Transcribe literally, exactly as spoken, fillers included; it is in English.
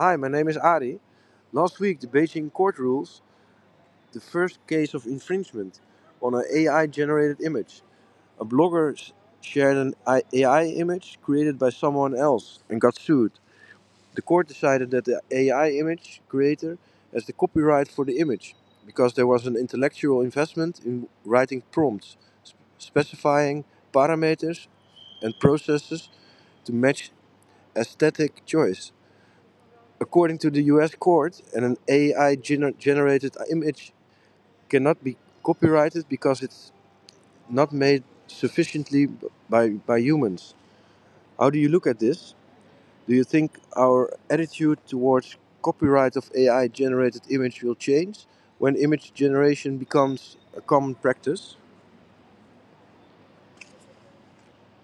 Hi, my name is Ari. Last week, the Beijing court rules the first case of infringement on an A I generated image. A blogger s- shared an I- A I image created by someone else and got sued. The court decided that the A I image creator has the copyright for the image because there was an intellectual investment in writing prompts, sp- specifying parameters and processes to match aesthetic choice. According to the U S court, an A I gener- generated image cannot be copyrighted because it's not made sufficiently by, by humans. How do you look at this? Do you think our attitude towards copyright of A I generated image will change when image generation becomes a common practice?